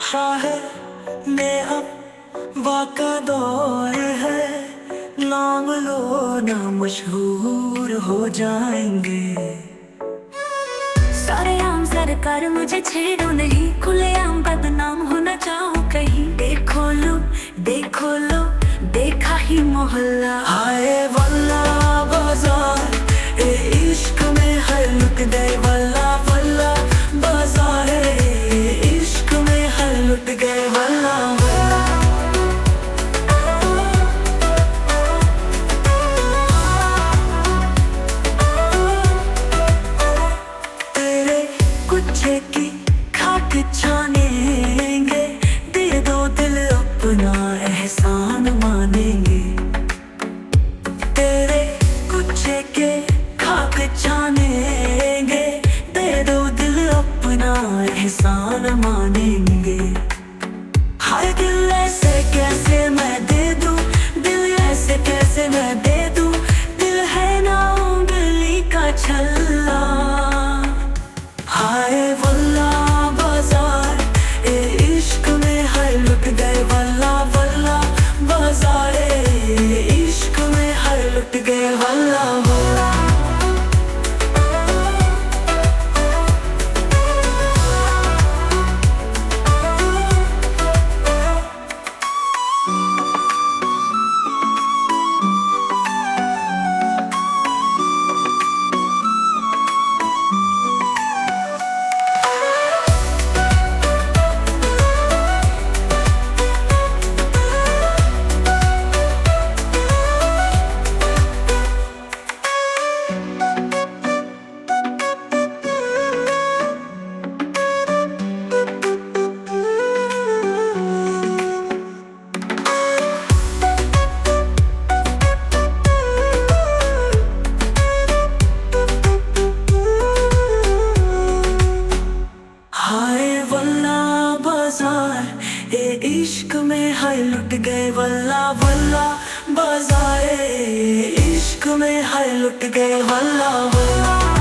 शायर ने अब वाका दौर है, नाम लो ना मशहूर हो जाएंगे। सारे आम सरकार मुझे छेड़ो नहीं, खुलेआम बदनाम होना चाहूं कहीं। देखो लो देखा ही मोहल्ला। हाय वल्ला बाजार ए इश्क में है लुट गए, वल्ला वल्ला बाजार ए इश्क में है लुट गए, वल्ला वल्ला। तेरे कुछे की खाक छानेंगे, दे दो दिल अपना एहसान मानेंगे। तेरे कुछे के खाक छानेंगे, दे दो दिल अपना एहसान मानेंगे। हाय दिल ऐसे कैसे मैं दे दूं, दिल ऐसे कैसे मैं दे दूं, दिल है ना उंगली का छल्ला। हाय वल्ला बाजार ए इश्क में है लुट गए, वल्ला वल्ला बाजार ए इश्क में है लुट गए, वल्ला वल्ला। हाय वल्ला बाजार ए इश्क में है लुट गए, वल्ला वल्ला बाजार ए इश्क में है लुट गए, वल्ला वल्ला।